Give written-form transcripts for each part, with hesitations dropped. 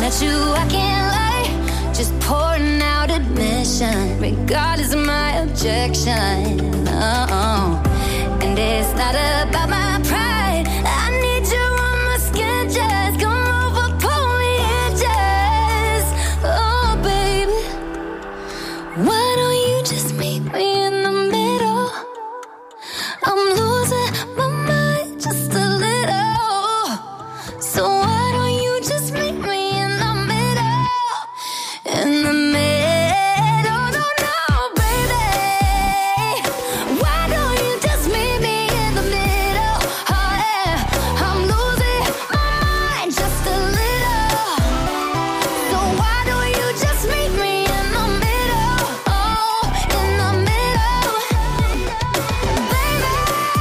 met you, I can't lie. Just pouring out admission, regardless of my objection. And it's not about my pride. I need you on my skin, just come over, pull me in, just. Oh, baby, why don't you just meet me in the middle? I'm losing my mind just a little. So why don't you just meet me in the middle? In the middle, no, baby. Why don't you just meet me in the middle? Oh, yeah. I'm losing my mind just a little. So why don't you just meet me in the middle? Oh, in the middle. Baby,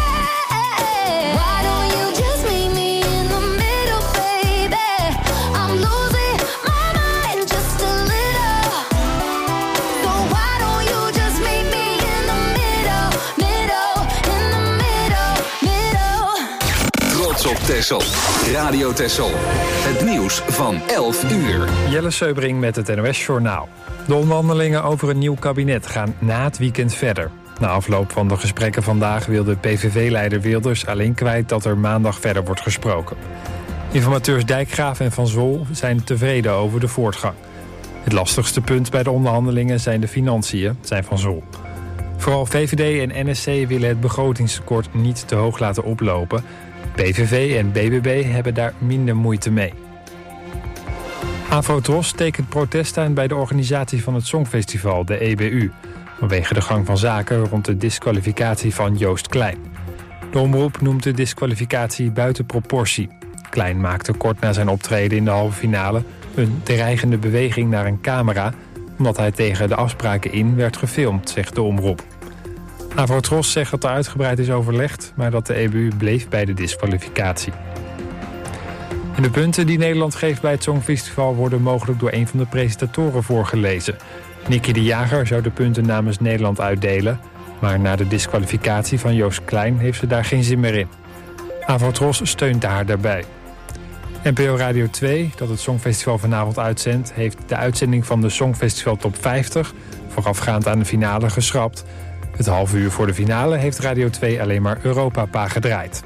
why don't you just meet me in the middle, baby? I'm losing my mind just a little. So why don't you just meet me in the middle, in the middle. Trots op Texel. Radio Texel. Het nieuws van 11 uur. Jelle Seubring met het NOS-journaal. De onderhandelingen over een nieuw kabinet gaan na het weekend verder. Na afloop van de gesprekken vandaag wil de PVV-leider Wilders alleen kwijt dat er maandag verder wordt gesproken. Informateurs Dijkgraaf en Van Zwol zijn tevreden over de voortgang. Het lastigste punt bij de onderhandelingen zijn de financiën, zei Van Zwol. Vooral VVD en NSC willen het begrotingstekort niet te hoog laten oplopen. PVV en BBB hebben daar minder moeite mee. Afro-Tros tekent protest aan bij de organisatie van het Songfestival, de EBU, vanwege de gang van zaken rond de disqualificatie van Joost Klein. De omroep noemt de disqualificatie buiten proportie. Klein maakte kort na zijn optreden in de halve finale een dreigende beweging naar een camera, omdat hij tegen de afspraken in werd gefilmd, zegt de omroep. Afro-Tros zegt dat er uitgebreid is overlegd, maar dat de EBU bleef bij de disqualificatie. En de punten die Nederland geeft bij het Songfestival worden mogelijk door een van de presentatoren voorgelezen. Nicky de Jager zou de punten namens Nederland uitdelen, maar na de disqualificatie van Joost Klein heeft ze daar geen zin meer in. Afro-Tros steunt haar daarbij. NPO Radio 2, dat het Songfestival vanavond uitzendt, heeft de uitzending van de Songfestival Top 50, voorafgaand aan de finale, geschrapt. Het half uur voor de finale heeft Radio 2 alleen maar Europa gedraaid.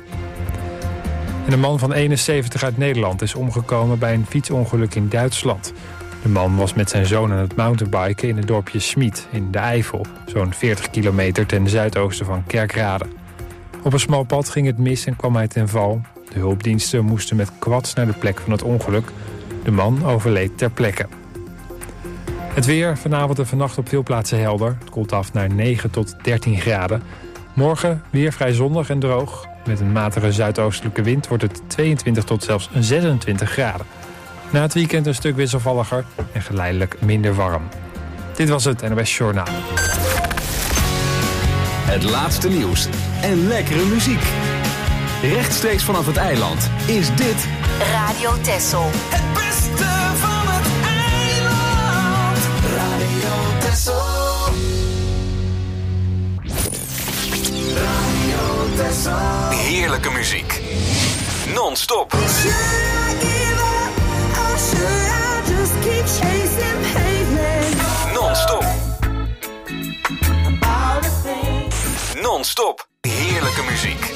En een man van 71 uit Nederland is omgekomen bij een fietsongeluk in Duitsland. De man was met zijn zoon aan het mountainbiken in het dorpje Schmid in de Eifel, zo'n 40 kilometer ten zuidoosten van Kerkrade. Op een smal pad ging het mis en kwam hij ten val. De hulpdiensten moesten met quads naar de plek van het ongeluk. De man overleed ter plekke. Het weer, vanavond en vannacht op veel plaatsen helder. Het koelt af naar 9 tot 13 graden. Morgen weer vrij zonnig en droog. Met een matige zuidoostelijke wind wordt het 22 tot zelfs 26 graden. Na het weekend een stuk wisselvalliger en geleidelijk minder warm. Dit was het NOS Journaal. Het laatste nieuws en lekkere muziek. Rechtstreeks vanaf het eiland is dit Radio Texel. Het beste van het eiland. Radio Texel. Radio Texel. heerlijke muziek. Non-stop. Non-stop. Non-stop. Heerlijke muziek.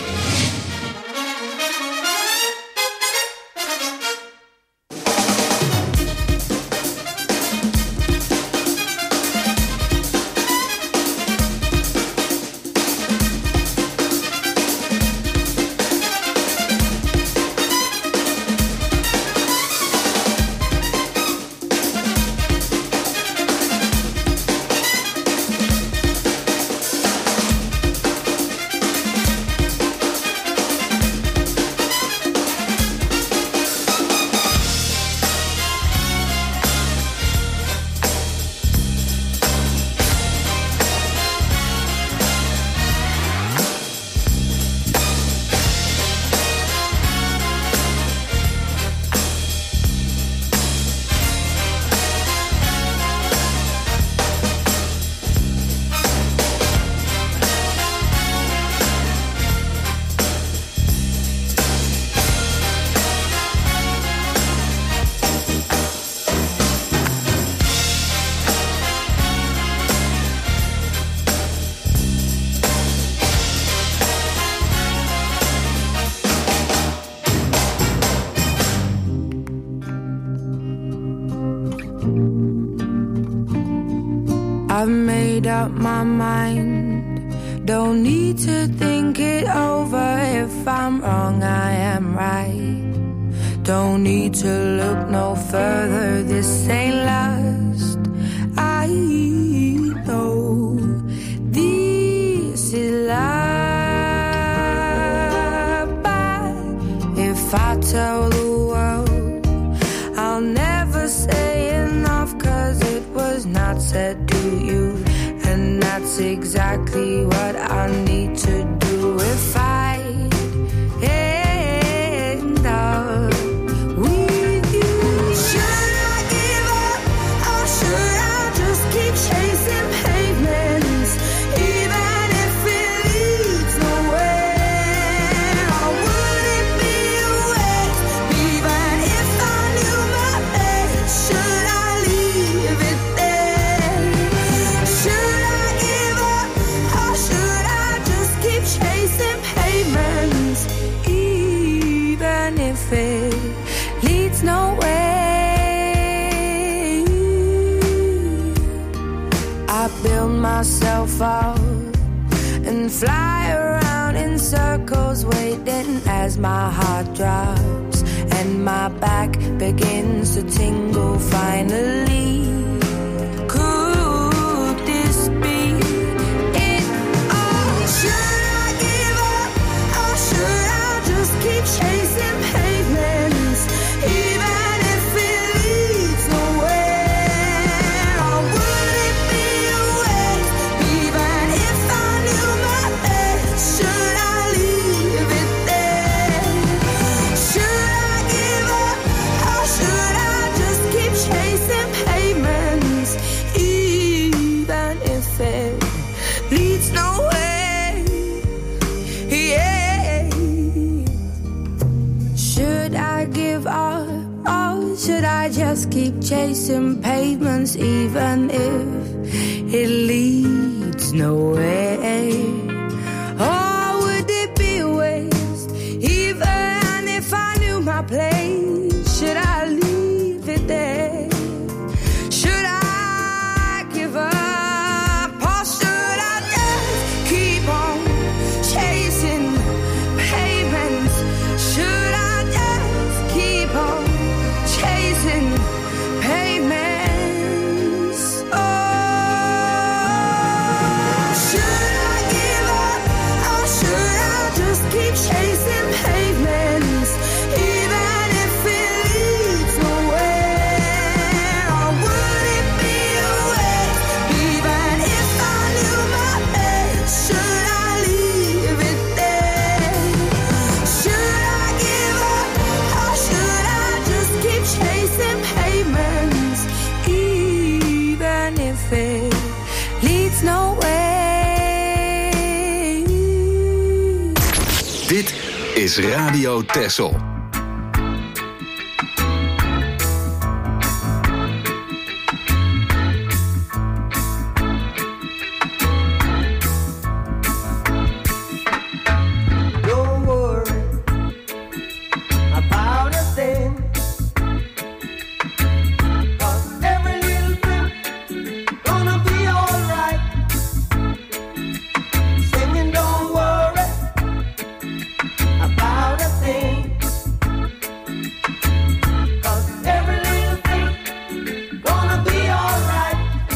I've made up my mind. Don't need to think it over. If I'm wrong, I am right. Don't need to look no further. This ain't last. I know this is life. But if I tell the world, I'll never say enough, 'cause it was not said to you. And that's exactly what I need to do if I end up with you. Should I give up, or should I just keep chasing pavements, even if it leads nowhere? Or would it be a waste, even if I knew my place? Should I leave it there? Should I give up, or should I just keep chasing pavements, even if it leads nowhere? I build myself up and fly around in circles, waiting as my heart drops and my back begins to tingle finally. Could this be it all? Should I give up, or should I just keep chasing pavements, even if it leads nowhere? Or would it be a waste, even if I knew my place? Should I leave it there? Should I give up, or should I just keep chasing pavements, even if it leads nowhere? Yeah. Should I give up, or should I just keep chasing pavements, even if it leads nowhere? Or would it be a waste, even if I knew my place? Should I leave it there? Should I give up, or should I just keep on chasing pavements? Should I just keep on chasing pavements? Oh, should I give up, or should I just keep chasing pavements, even if it leads nowhere? Or would it be a waste, even if I knew my place? Should I leave it there? Should I give up, or should I just keep chasing pavements, even if it leads nowhere? Dit is Radio Texel. Don't worry about a thing, 'cause every little thing gonna be alright. Singing, don't worry about a thing, 'cause every little thing gonna be alright.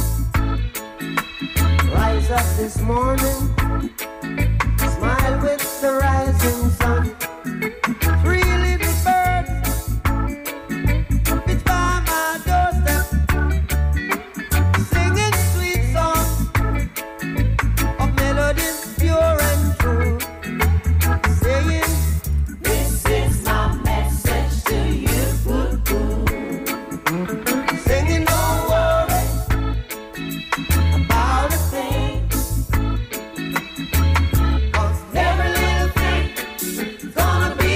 Rise up this morning, smile with the rising sun. Three little birds pitch by my doorstep, singing sweet songs of melodies pure and true, saying, "This is my message to you." Singing, don't worry about a thing, 'cause every little thing is gonna be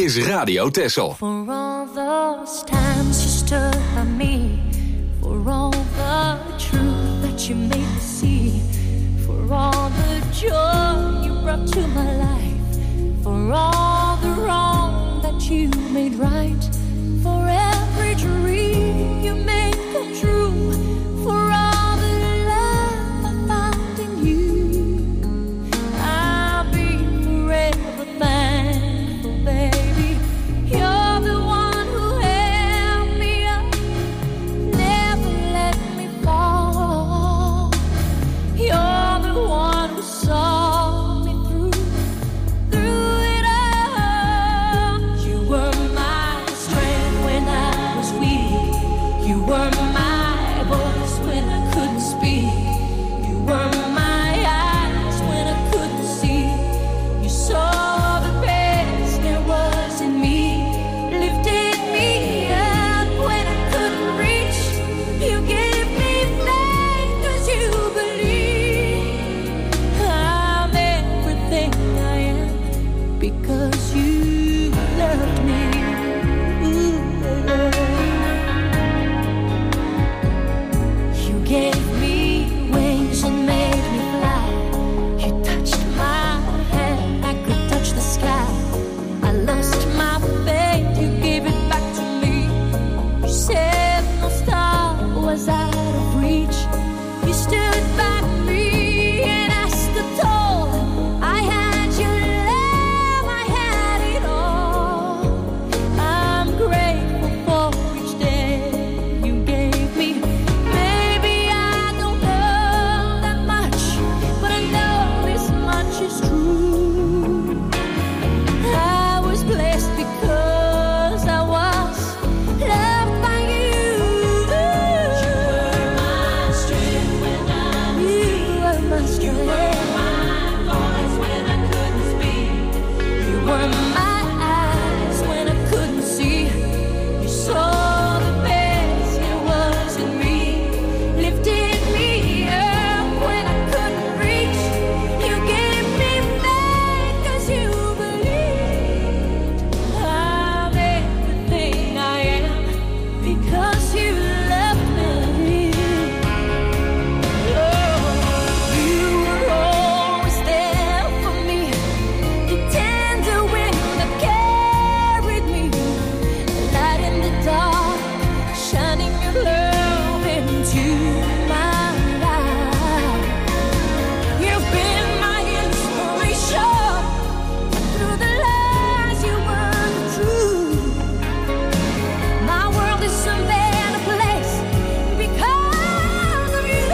is Radio Texel. For all those times you stood by me, for all the truth that you made me see, for all the joy you brought to my life, for all the wrong that you made right, for every dream you made come true, for all the love I found in you, I'll be forever thankful, baby. You're the one who held me up, never let me fall. You're the one who saw me through it all. You were my strength when I was weak. You were my voice when I couldn't speak. You were my eyes when I couldn't see. You saw the best there was in me, lifted me up when I couldn't reach. You gave me faith 'cause you believe I'm everything I am because you loved me. Ooh, you gave me wings and made me fly. You touched my hand, I could touch the sky. I lost my faith, you gave it back to me. You said no star was out of reach. You stood by me and I stood tall. I had your love, I had it all. I'm grateful for each day you gave me. Maybe I don't know that much, but I know this much is true. I was blessed because I was loved by you. You were my strength when I was weak. You were my strength. You were my voice when I couldn't speak. You were my eyes when I couldn't see. You saw the best there was in me, lifted me up when I couldn't reach. You gave me faith 'cause you believed I'm everything I am because you loved me. Oh, you were always there for me, the tender wind that carried me, light in the dark, shining your love into my life. You've been my inspiration through the lies you were true. My world is a better place because of you.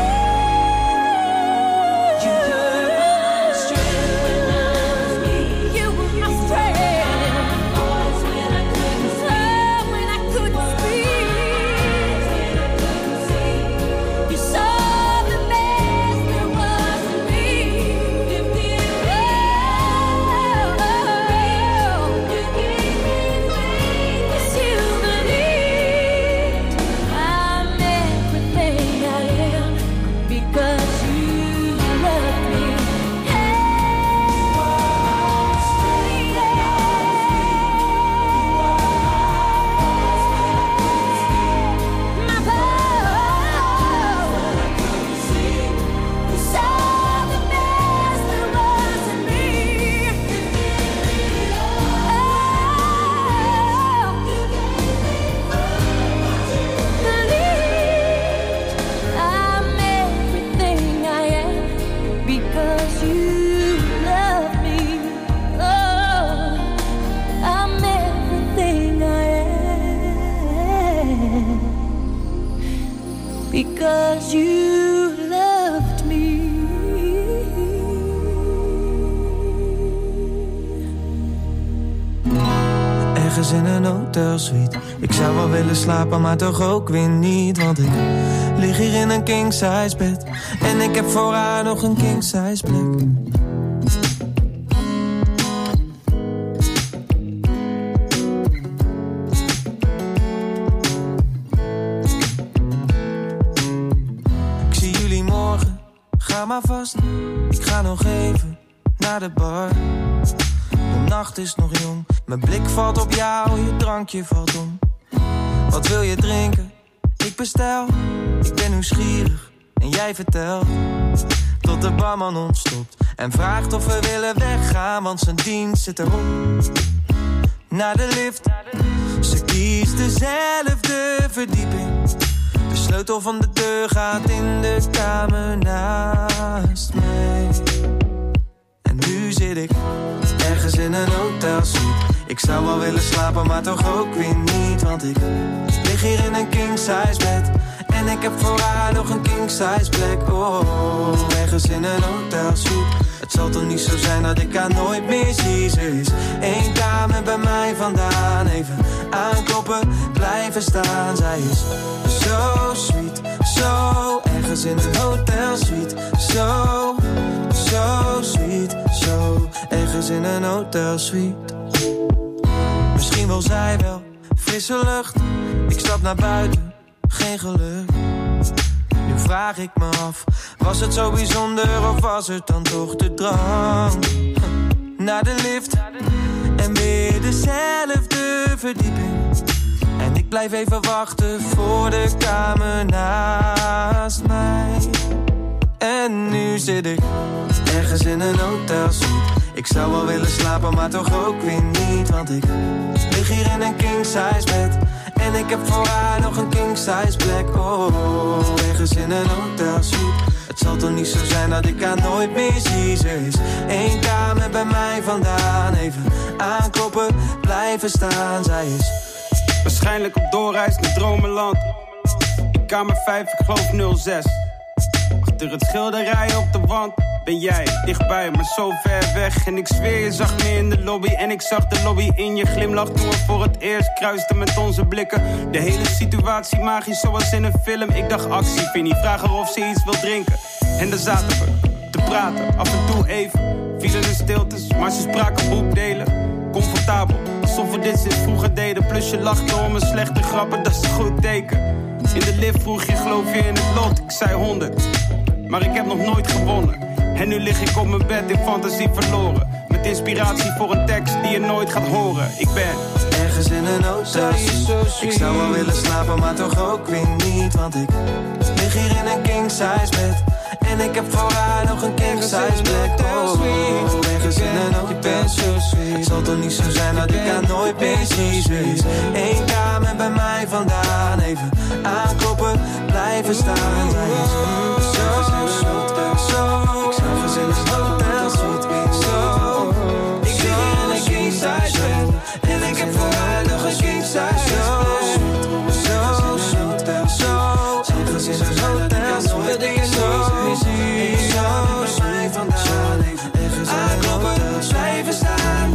You were my strength when I was weak. You were my strength. Voice when I couldn't speak. When I couldn't speak. You saw the best there was in me. Lifted me up. You gave me faith 'cause you believed I'm everything I am because you loved me. My vow. You saw the best there was in me. Believed I'm everything I am because you love me. Oh, I'm everything I am because you loved me. Ergens in een hotelsuite. Ik zou wel willen slapen, maar toch ook weer niet. Want ik lig hier in een king-size bed. En ik heb voor haar nog een king-size plek. Ik zie jullie morgen, ga maar vast. Ik ga nog even naar de bar. nacht is nog jong. Mijn blik valt op jou, je drankje valt om. Wat wil je drinken? Ik bestel. Ik ben nieuwsgierig en jij vertelt. Tot de barman ontstopt en vraagt of we willen weggaan, want zijn dienst zit erop. Naar de lift. Ze kiest dezelfde verdieping. De sleutel van de deur gaat in de kamer naast mij. En nu zit ik ergens in een hotelsuite. Ik zou wel willen slapen, maar toch ook weer niet. Want ik lig hier in een king-size bed. En ik heb voor haar nog een king-size plek. Oh, ergens in een hotelsuite. Het zal toch niet zo zijn dat ik haar nooit meer zie. Ze is 1 kamer bij mij vandaan. Even aankloppen, blijven staan. Zij is zo sweet, zo ergens in een hotelsuite. Zo sweet, zo ergens in een hotelsuite. Misschien wil zij wel frisse lucht. Ik stap naar buiten, geen geluk. Nu vraag ik me af, was het zo bijzonder of was het dan toch de drang? Naar de lift en weer dezelfde verdieping. En ik blijf even wachten voor de kamer naast mij. En nu zit ik ergens in een hotelsuite. Ik zou wel willen slapen, maar toch ook weer niet. Want ik lig hier in een king-size bed. En ik heb voor haar nog een king-size plek. Oh, ergens in een hotelsuite. Het zal toch niet zo zijn dat ik haar nooit meer zie. Ze is 1 kamer bij mij vandaan. Even aankloppen, blijven staan. Zij is waarschijnlijk op doorreis naar dromenland. In kamer 5, ik geloof 06. Achter het schilderij op de wand ben jij dichtbij, maar zo ver weg. En ik zweer, je zag me in de lobby. En ik zag de lobby in je glimlach toen we voor het eerst kruisten met onze blikken. De hele situatie magisch zoals in een film. Ik dacht actie, Vinnie, vraag haar of ze iets wil drinken. En daar zaten we te praten, af en toe even. Vielen de stiltes, maar ze spraken boekdelen. Comfortabel, alsof we dit sinds vroeger deden. Plus je lachte om mijn slechte grappen, dat is een goed teken. In de lift vroeg je, geloof je in het lot? Ik zei 100, maar ik heb nog nooit gewonnen. En nu lig ik op mijn bed in fantasie verloren. Met inspiratie voor een tekst die je nooit gaat horen. Ik ben ergens in een hotelsuite. Ik zou wel willen slapen, maar toch ook weer niet. Want ik lig hier in een king-size bed. En ik heb voor haar nog een king-size plek. Oh, ergens in een hotelsuite. Het zal toch niet zo zijn dat ik haar nooit meer zie. Ze is 1 kamer bij mij vandaan. Even aankloppen, blijven staan. Zij is zo. Ik zag eens in een hotelsuite. Zo. Ik lig hier in een king-size bed. En ik heb voor haar nog een king-size plek. Zo. Zeg eens in een hotelsuite. Dat ik het nooit meer zie. Zo bij mij vandaan. Even aankloppen, blijven staan.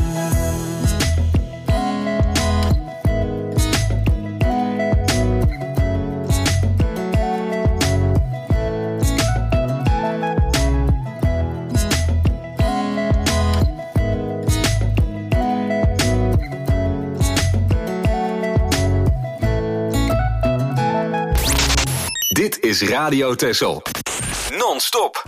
Dit is Radio Texel. Non-stop.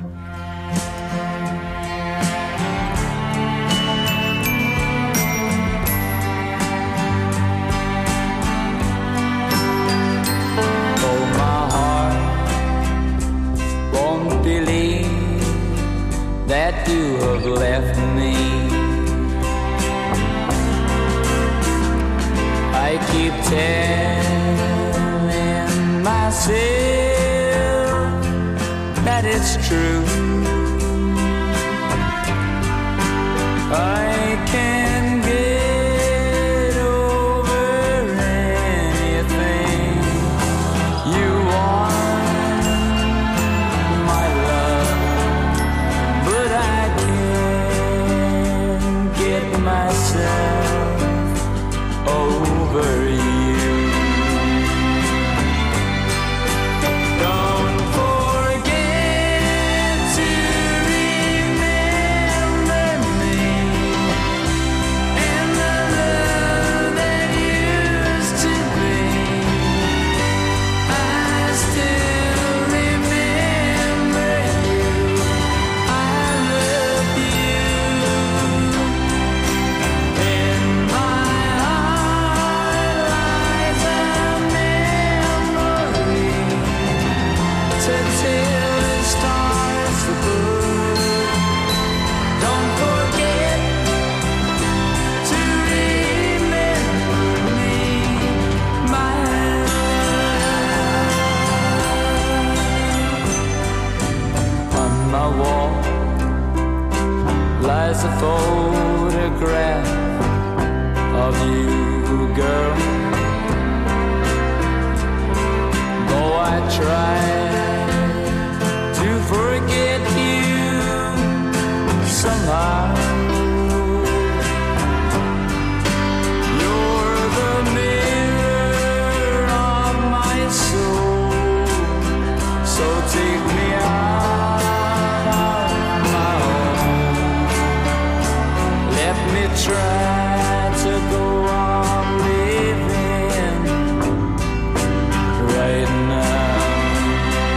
Oh, my heart won't believe that you have left me. I keep telling myself that it's true. I can get over anything you want, my love, but I can't get myself over you. as a photograph of you, girl. Though I try to forget you somehow, you're the mirror of my soul. So take me out of my home. Let me try to go on living right now.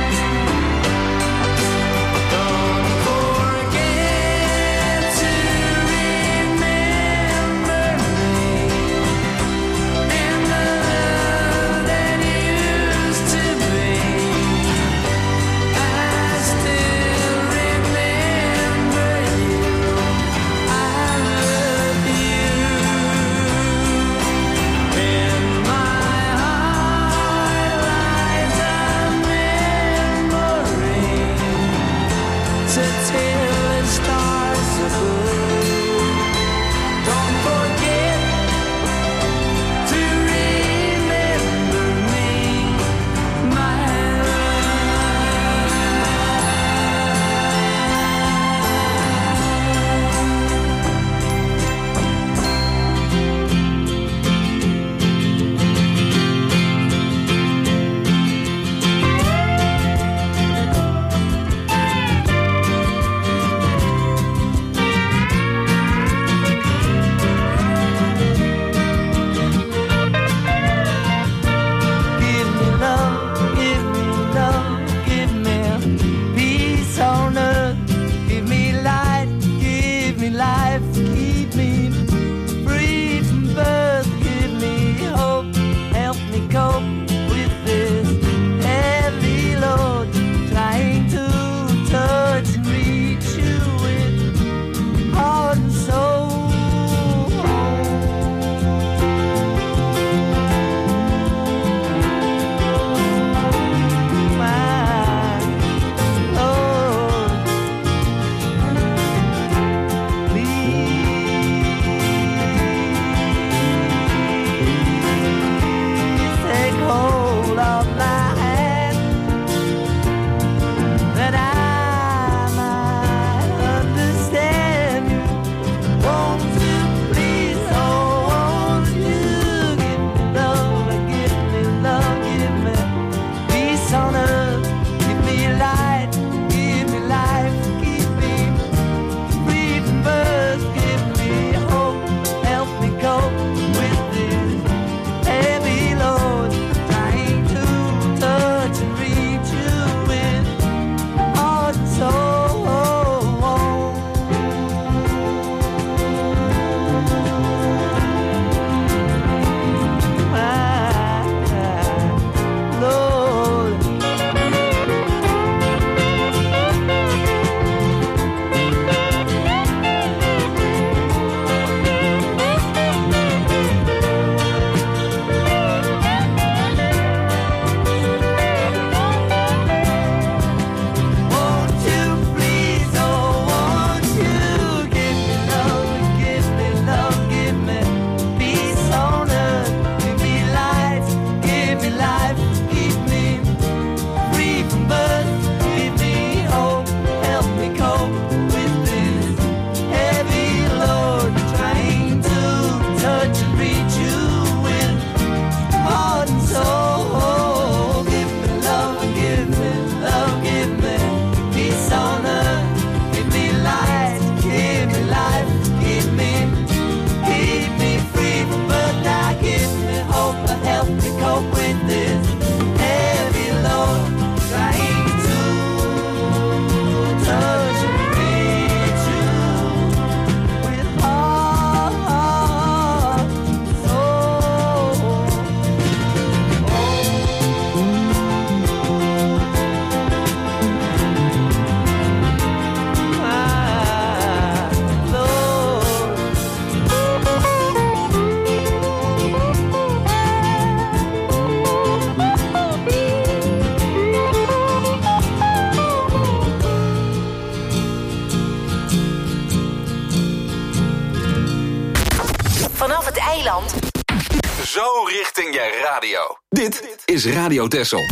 Eiland. Zo richting je radio. Dit is Radio Texel.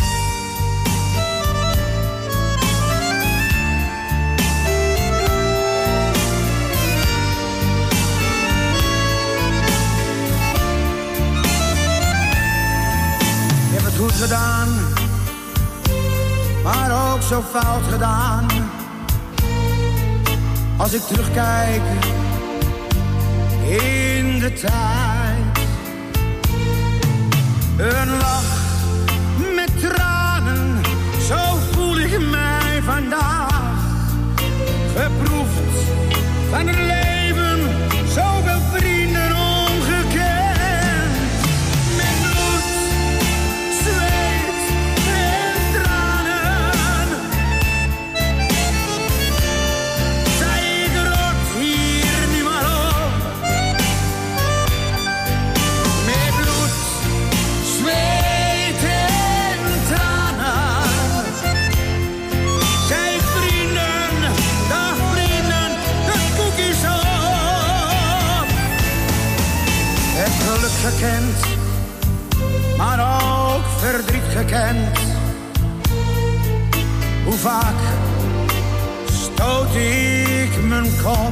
Je hebt het goed gedaan, maar ook zo fout gedaan. Als ik terugkijk in de tijd. Een lach met tranen, zo voel ik mij vandaag. Geproefd van het leven, zoveel vrienden ongekend. Met bloed, zweet en tranen. Zij ik rot hier nu maar op. Met bloed, zweet en tranen. Zij ik vrienden, dag vrienden, de koekjes op. Het geluk gekend, maar ook verdriet gekend. Hoe vaak stoot ik mijn kop.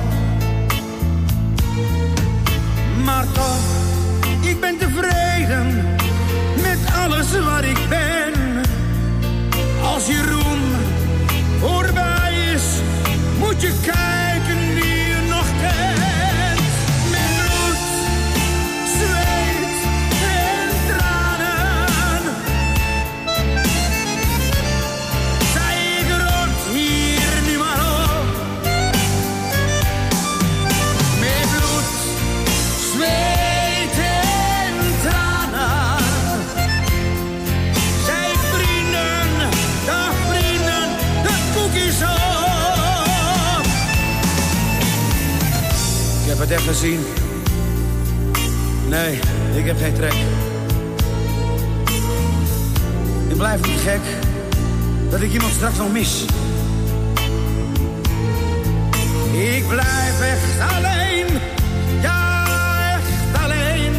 Maar toch, ik ben tevreden met alles wat ik ben. Als je roem voorbij is, moet je kijken wie je nog kent. Met bloed, zweet en tranen. Zij ik rot hier nu maar op. Met bloed, zweet en tranen. Zij ik vrienden, dag vrienden, de koekjes op. Ik heb het echt gezien. Nee, ik heb geen trek. Ik blijf niet gek dat ik iemand straks nog mis. Ik blijf echt alleen, ja echt alleen.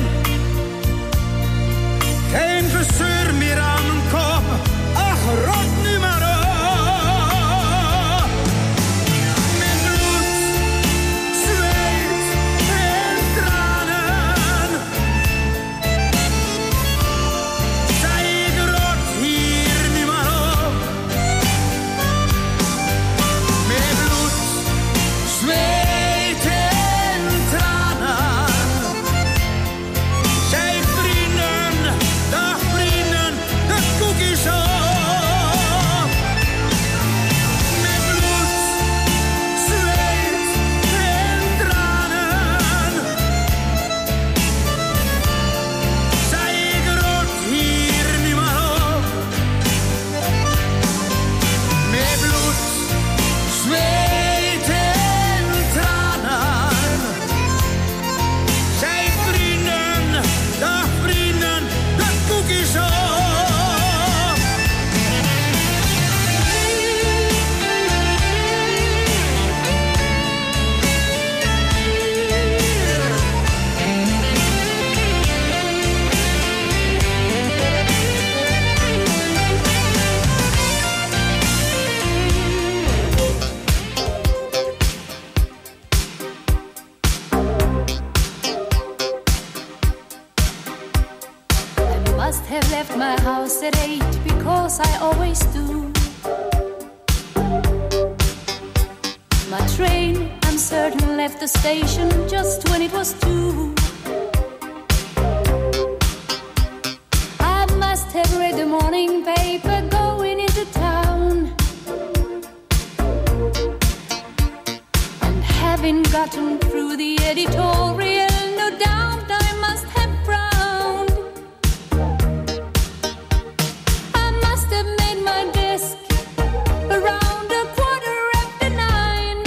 Geen gezeur meer aan mijn kop, ach rot nu maar op. Met bloed, zweet en tranen. Zij ik rot hier nu maar op. Met bloed, zweet en tranen. Zij ik vrienden, dag vrienden, de koekjes op. Met bloed, zweet en tranen. Zij ik rot hier nu maar op. Met bloed, zweet en tranen. Zij ik vrienden, dag vrienden, de koekjes op. I must have left my house at 8 because I always do. My train, I'm certain, left the station just when it was 2. I must have read the morning paper going into town. And having gotten through the editorial, no doubt I must have frowned. I must have made my desk around 9:15,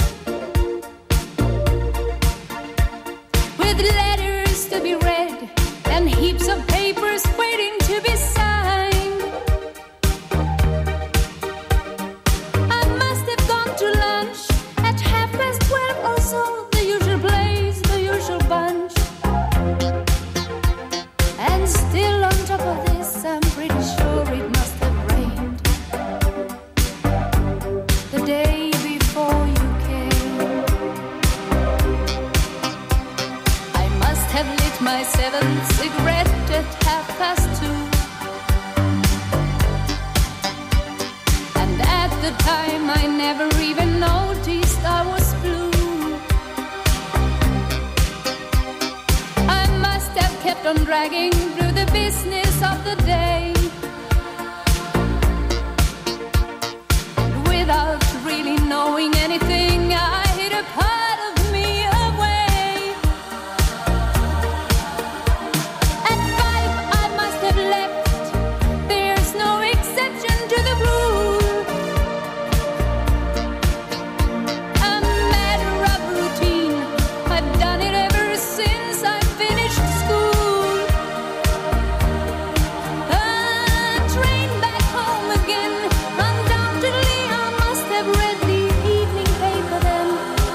with letters to be read and heaps of papers waiting to be signed. I must have gone to lunch at 12:30 or so, the usual place, the usual bunch. my seventh cigarette at 2:30. And at the time I never even noticed I was blue. I must have kept on dragging through the business of the day, without really knowing anything. I hid a part of me away. At 5 I must have left. There's no exception to the rule. A matter of routine. I've done it ever since I finished school. A train back home again. Undoubtedly I must have read the evening paper then.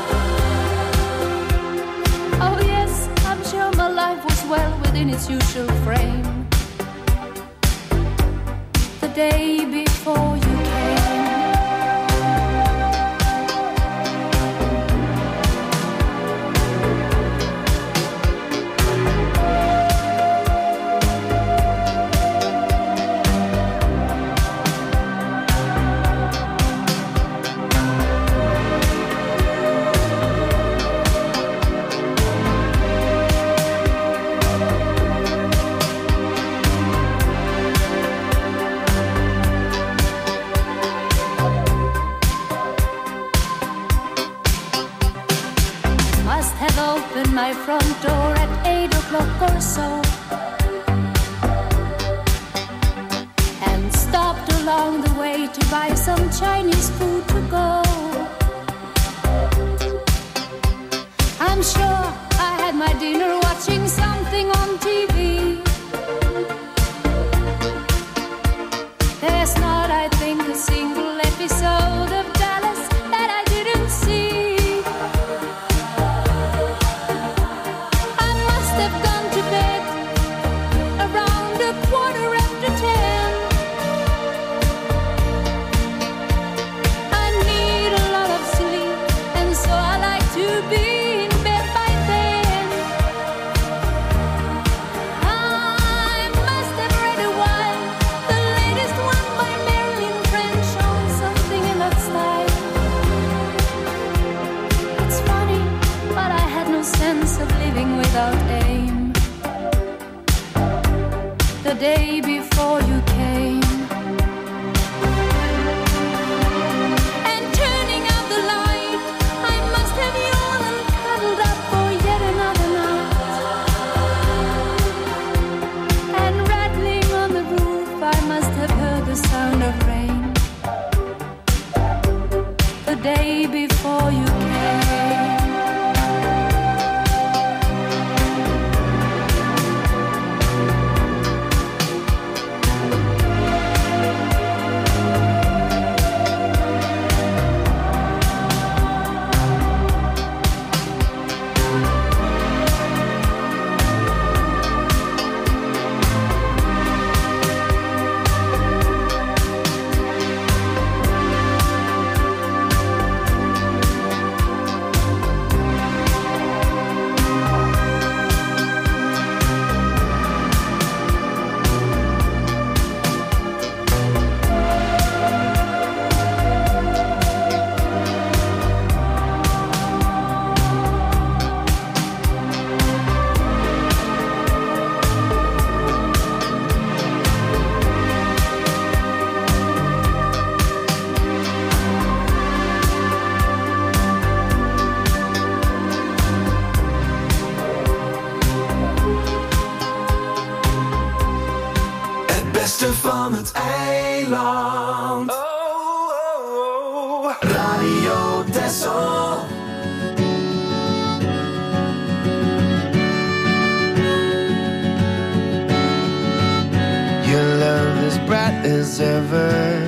Oh yes, I'm sure my life was well within its usual frame. The day before you came. Must have opened my front door at 8 o'clock or so, and stopped along the way to buy some Chinese food to go. I'm sure I had my dinner watching something on TV. There's not, I think, a single episode of Dallas that I didn't see. I must have gone to bed around 10:15. I need a lot of sleep, and so I like to be in bed by then. I must have read a while, the latest one by Marilyn French, on something in that style. It's funny, but I had no sense of living without aim. The day before you came, and turning out the light, I must have yawned and cuddled up for yet another night. And rattling on the roof, I must have heard the sound of rain. The day before you came. beste van het eiland. Radio Texel. Your love is bright as ever,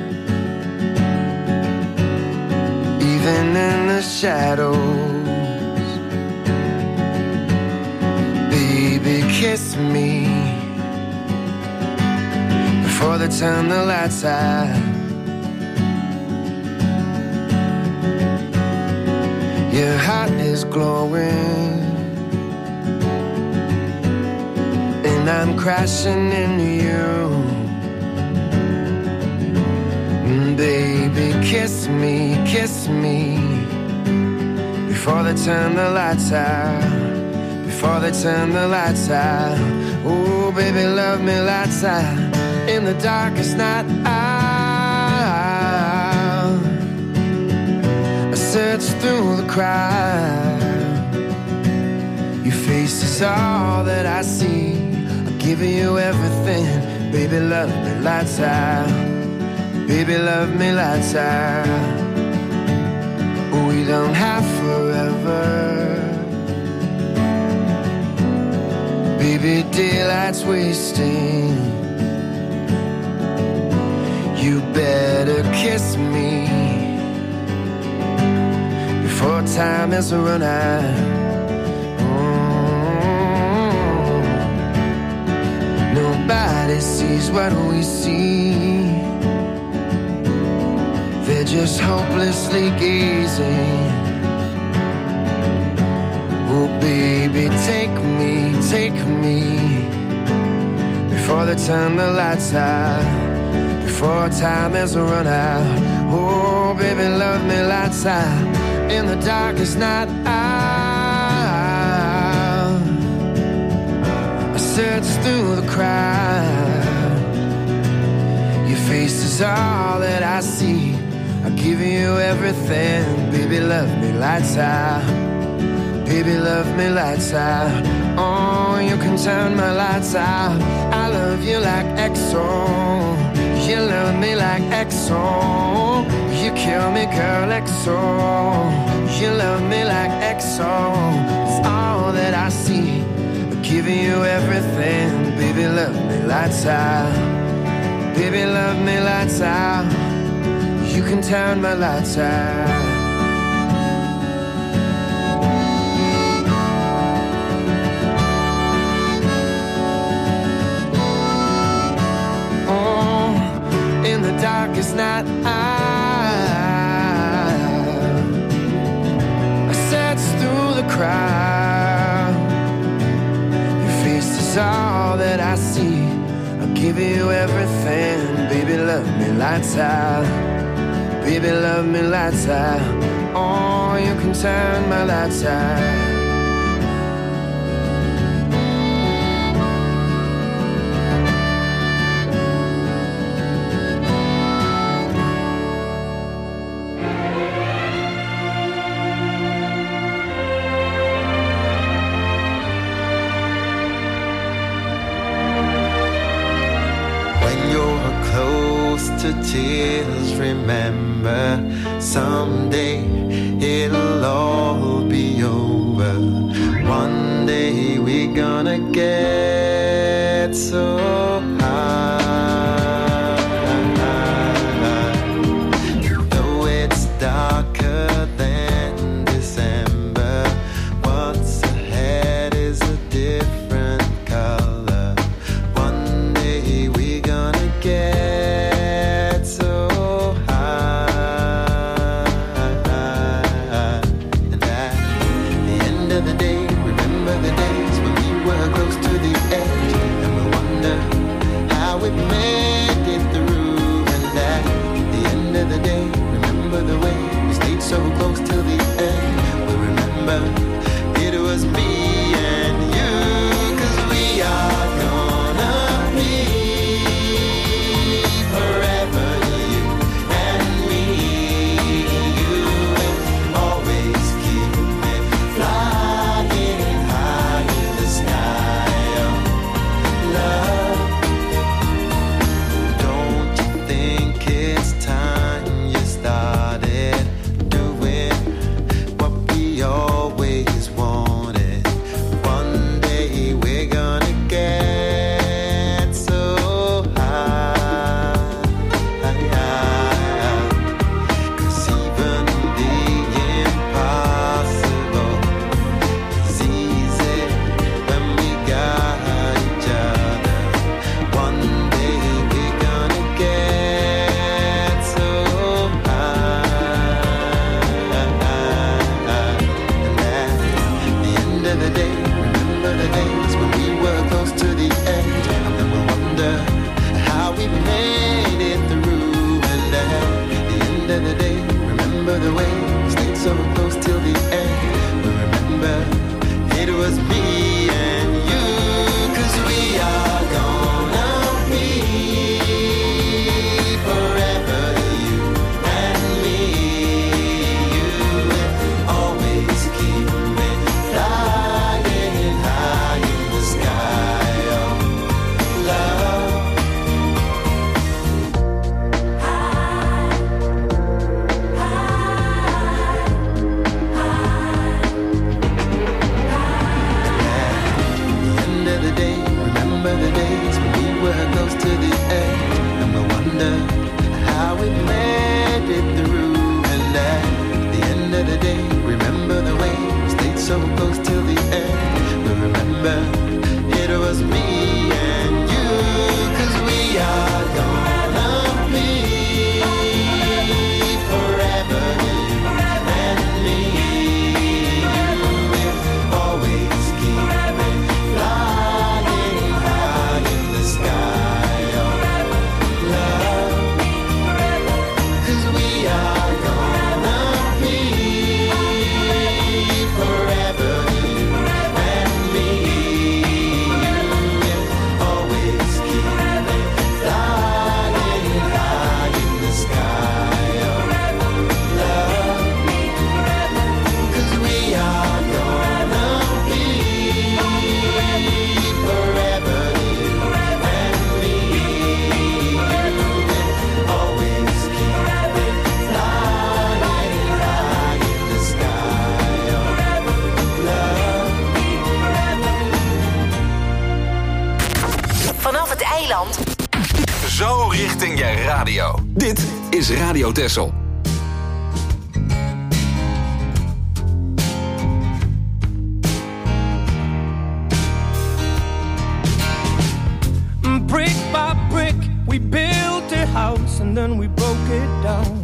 even in the shadows. Baby, kiss me before they turn the lights out. Your heart is glowing and I'm crashing into you. Baby, kiss me before they turn the lights out, before they turn the lights out. Oh, baby, love me lights out in the darkest night out. I search through the crowd, your face is all that I see. I'll give you everything, baby, love me lights out. Baby, love me lights out. We don't have forever. Baby, daylight's wasting. You better kiss me before time has run out. Nobody sees what we see. They're just hopelessly gazing. Oh, baby, take me before they turn the lights out, before time has run out. Oh, baby, love me lights out in the darkest night out. I search through the crowd, your face is all that I see. I'll give you everything, baby, love me lights out. Baby, love me lights out. Oh, you can turn my lights out. I love you like XO. You love me like XO. You kill me, girl, XO. You love me like XO. It's all that I see. I'll give you everything, baby, love me lights out. Baby, love me lights out. You can turn my lights out. Oh, in the darkest night I search through the crowd. Your face is all that I see. I'll give you everything, baby, love me lights out. Baby, love me lights out. Oh, you can turn my lights out. To tears, remember, someday it'll all be over. One day we're gonna get so high. Though it's darker than December, what's ahead is a different color. One day we're gonna get the day, remember the days when we were close to the edge, and we wonder the way we stayed so close till the end. But remember, it was me and you, 'cause we are gonna be forever, you and me. You will always keep me flying high in the sky of love. Remember the days when we were close to the edge, and we wonder how we made it through. And at the end of the day, remember the way we stayed so close till the end. But remember, it was me and you, 'cause we are gonna be forever, you and me. You will always keep me flying high in the sky of love, 'cause we are gonna be forever, you and me. You will always keep me flying high in the sky of love, 'cause we are gonna be forever, you and me. You will always keep me flying high in the sky of love. Vanaf het eiland. Zo richting je radio. Dit is Radio Texel. Brick by brick, we built a house and then we broke it down.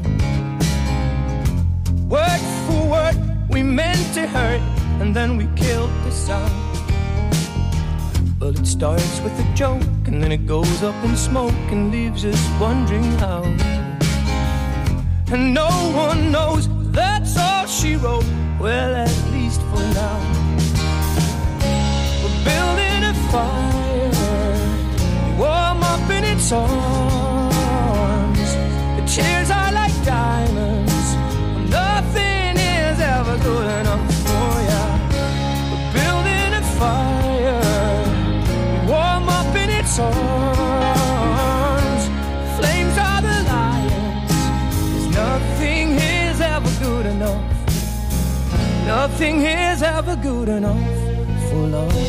Word for word, we meant to hurt and then we killed the sound. Well, it starts with a joke and then it goes up in smoke and leaves us wondering how. And no one knows, that's all she wrote. Well, at least for now. We're building a fire, warm up in its arms. The tears are like diamonds. Nothing is ever good enough for ya. We're building a fire, warm up in its arms. Flames are the lions. 'Cause nothing is ever good enough. Nothing is ever good enough for love.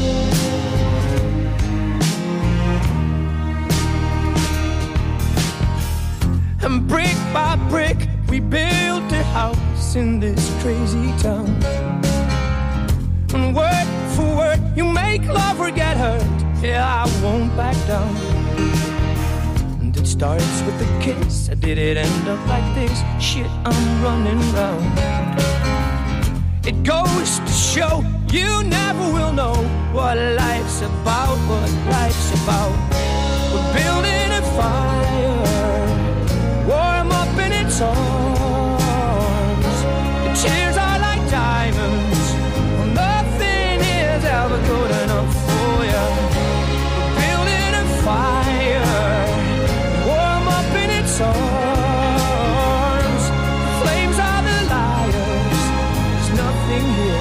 And brick by brick, we built a house in this crazy town. And word for word, you make love or get hurt. Yeah, I won't back down. And it starts with a kiss. Did it end up like this? Shit, I'm running round. It goes to show you never will know what life's about, what life's about. We're building a fire, warm up in its arms. The tears are like diamonds. Well, nothing is ever good enough for you. We're building a fire, warm up in its arms. The flames are the liars. There's nothing here.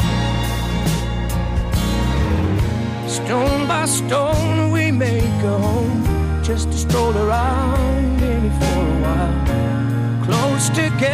Stone by stone we make a home, just to stroll around in it for a while. Close together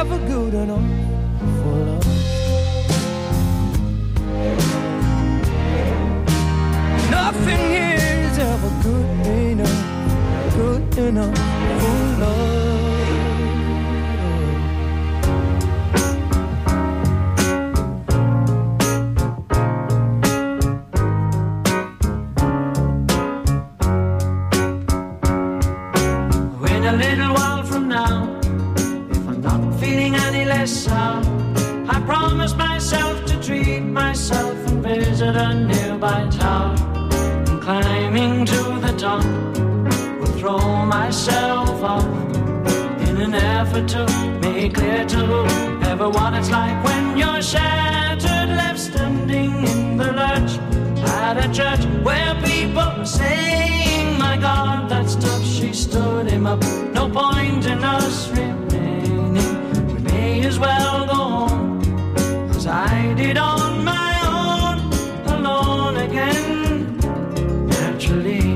ever good enough for love. Nothing here is ever good enough for love. A little while from now, if I'm not feeling any less sound, I promise myself to treat myself and visit a nearby tower. And climbing to the top, will throw myself off in an effort to make clear to everyone it's like when you're shattered, left standing in the lurch at a church where people are saying, my God, that stuff, she stood him up. No point in us remaining, we may as well go home, as I did on my own, alone again, naturally.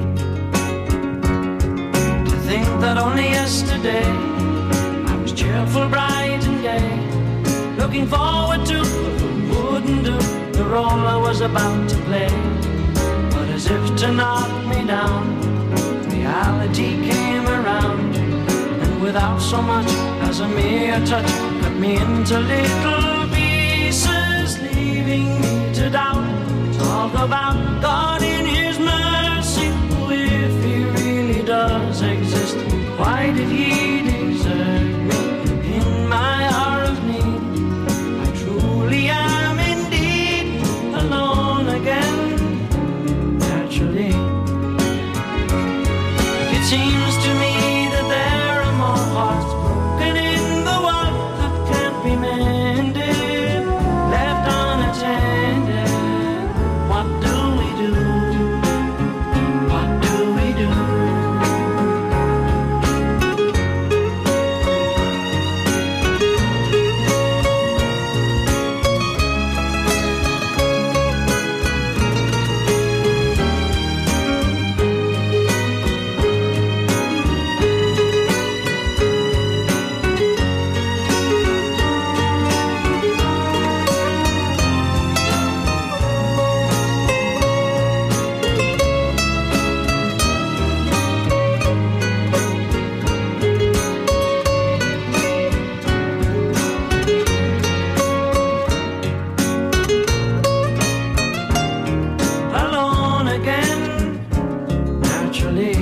To think that only yesterday I was cheerful, bright and gay, looking forward to what wouldn't do the role I was about to play. But as if to knock me down, reality came around, and without so much as a mere touch, cut me into little pieces, leaving me to doubt. Talk about God in His mercy, who, if He really does exist, why did He desert me in my hour of need? I truly am indeed alone again, naturally. It seems to me that there are more hearts broken in the world that can't be mended, left unattended. What do we do? What do we do? Alone again, naturally.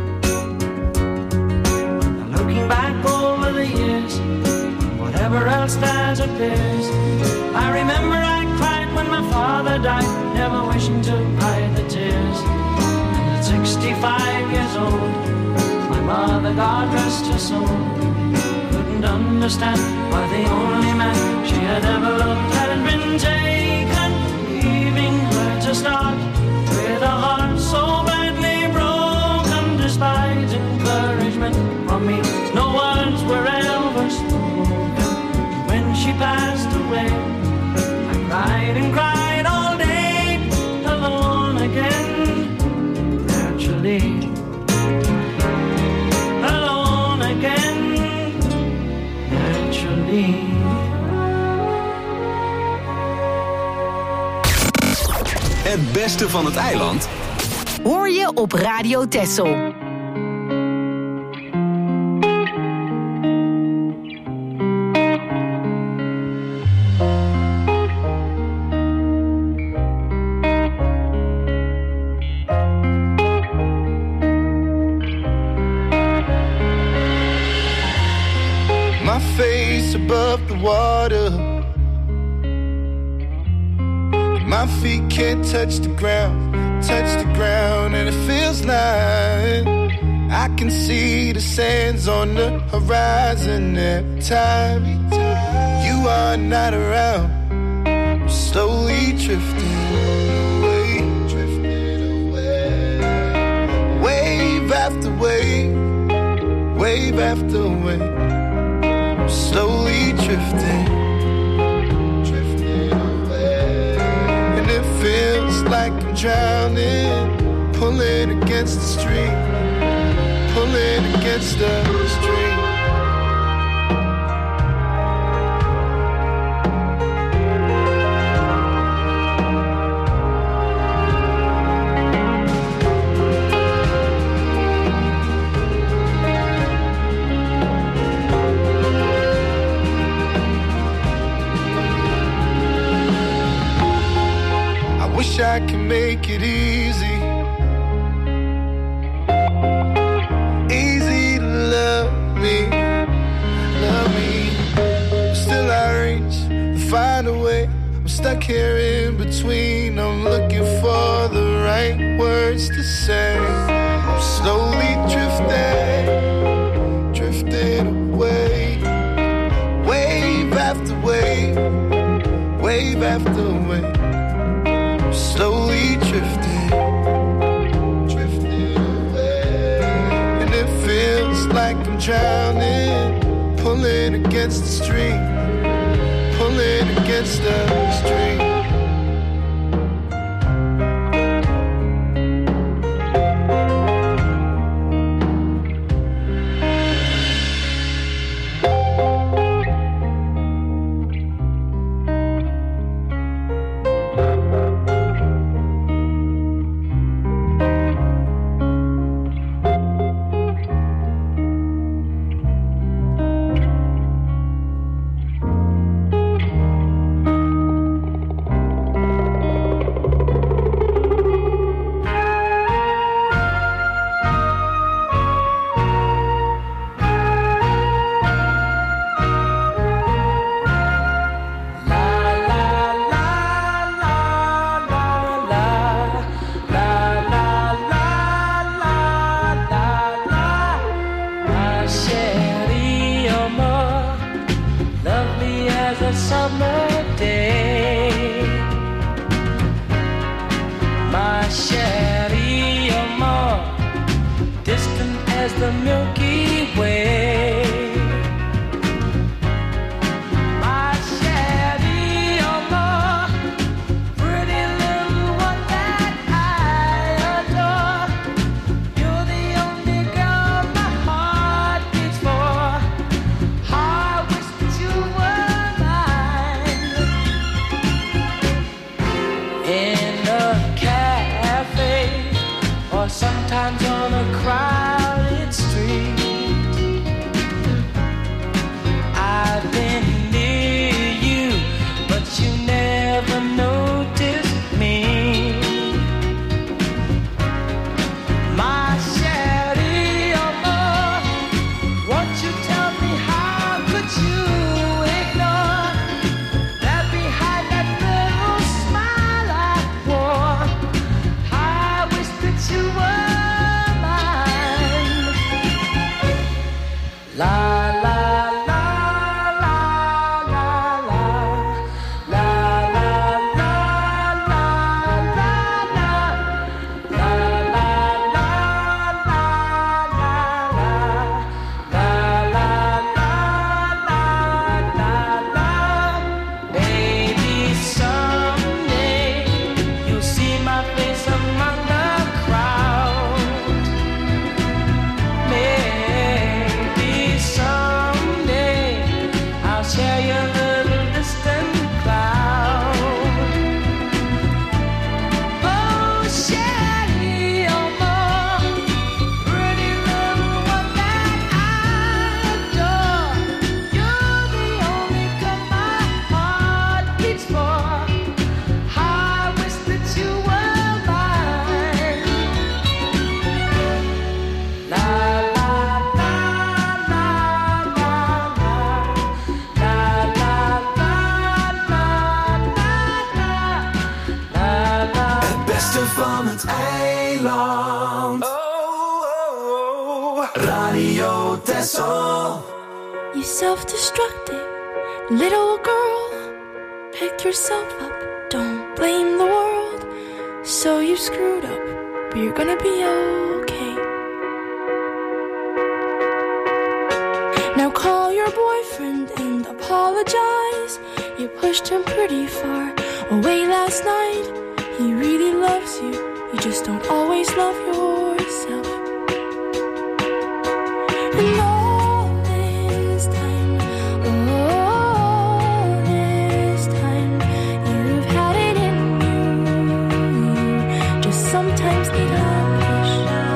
Now looking back over the years, whatever else that appears, I remember I cried when my father died, never wishing to hide the tears. And at 65 years old, my mother, God rest her soul, couldn't understand why the only man she had ever loved had been taken, leaving her to start with a heart so badly broken. Despite encouragement from me, no words were ever spoken. When she passed away, I cried and cried all day, alone again, naturally. Alone again, naturally. Het beste van het eiland hoor je op Radio Texel. My face above the water, my feet can't touch the ground, and it feels like I can see the sands on the horizon every time you are not around. I'm slowly drifting away, wave after wave, wave after wave. I'm slowly drifting away, and it feels like I'm drowning, pulling against the stream, pulling against the stream. I can make it easy. Easy to love me. Still I reach to find a way. I'm stuck here in between. I'm looking for the right words to say. I'm slowly drifting away. Wave after wave, wave after wave. I'm slowly drifting away. And it feels like I'm drowning, pulling against the stream, pulling against the stream. Van het eiland. Radio Texel. You self-destructed little girl. Pick yourself up, don't blame the world. So you screwed up, but you're gonna be okay. Now call your boyfriend and apologize. You pushed him pretty far away last night. He really loves you, you just don't always love yourself. And all this time, you've had it in you. Just sometimes need a push.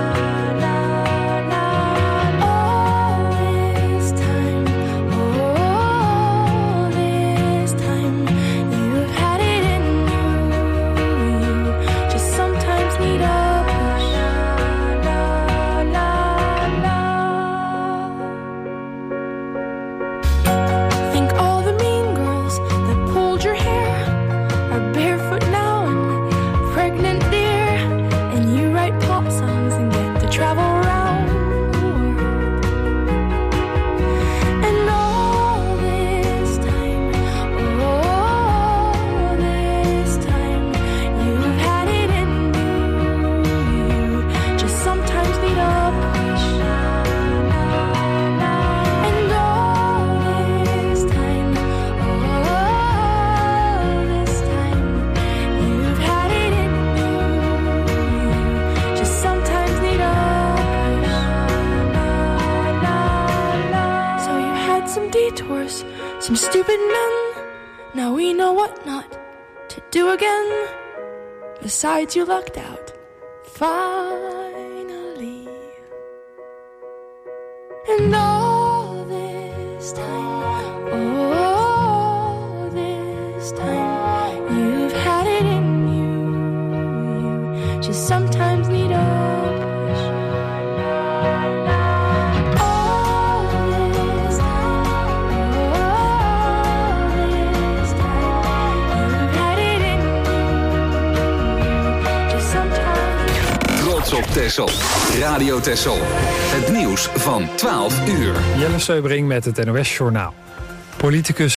All this time, you've had it in you. some stupid men. Now we know what not to do again. Besides, you lucked out, finally. And all this time, all this time, you've had it in you. You just sometimes need a push. All this time, you've had it in you. Just sometimes. Trots op Texel. Radio Texel. Het nieuws van 12 uur. Jelle Seubring met het NOS-journaal. Politicus